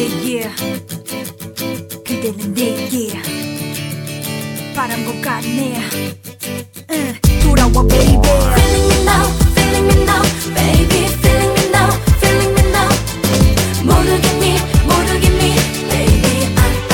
yeah. 그대는 내게 바람과 같네. 돌아와 baby. Feeling me now, feeling me now, baby. Feeling me now, feeling me now. 모르겠니, 모르겠니, baby.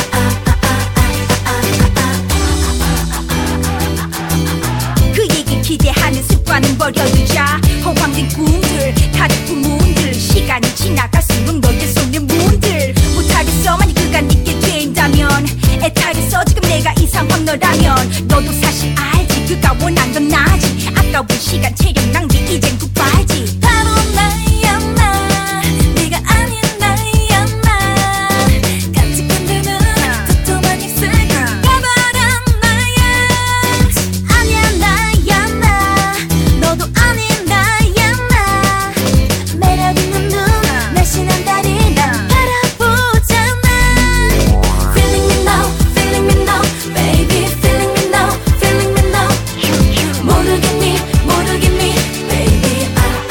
그에게 기대하는 습관은 버려두자. 허황된 꿈들, 다른 꿈들. 시간이 지나갈수록 너의 손에 문들. 못하겠어 만약 그가 있게 된다면. 애타겠어 지금 내가 이 상황 너라면. 너도 사실 알지 그가 원한 건 나지. 아까운 시간 체력 낭비 이젠 굿바이지. 바로 나야 나, 네가 아닌 나야 나. 깜찍한 눈, 도톰한 입술, 가버린 나야. 아니야 나야 나, 너도 아닌 나야 나. 매력 있는 눈, 날씬한 다리 나 바라보잖아. Feeling me now, feeling me now, baby. Feeling me now, feeling me now. 모르겠니, 모르겠니, baby.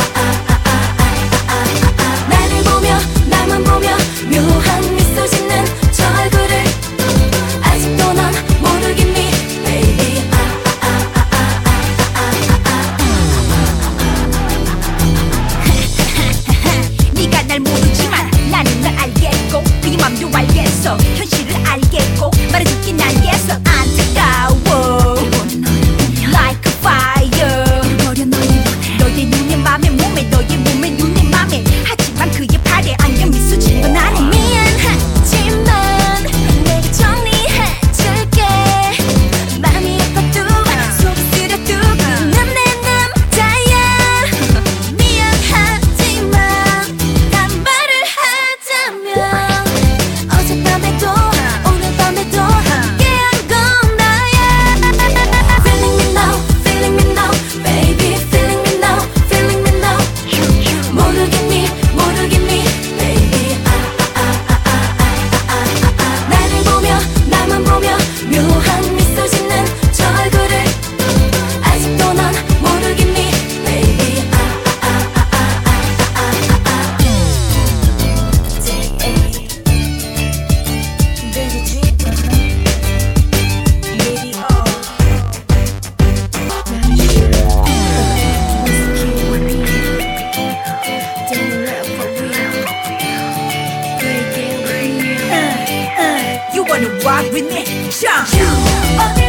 나를 보며, 나만 보며 묘한 미소 짓는 저 얼굴을 아직도 넌 모르겠니, baby. 네가 날 모르지만 나는 널 알겠고 네 맘도 알겠어. 현실을 알겠고 말해줄게 알겠어. 안타까워 like a fire. 너의 눈에 맘에 몸에 너의 몸에 눈에 맘에. 하지만 그의 팔에 안경 미소 짓던 안에. 미안하지만 내가 정리해줄게. 맘이 아파도 속이 쓰려도 그는 내 남자야. 미안하지만 반말을 하자면 어젯밤에도 오늘 밤에도 함께한 건 나야. Feeling me now, feeling me now, baby. Feeling me now, feeling me now. 모르겠니, 모르겠니, baby. 나를 보며, 나만 보며 묘한 미소 짓는 저 얼굴을 아직도 넌 모르겠니, baby. You wanna rock with me? Jump. 어디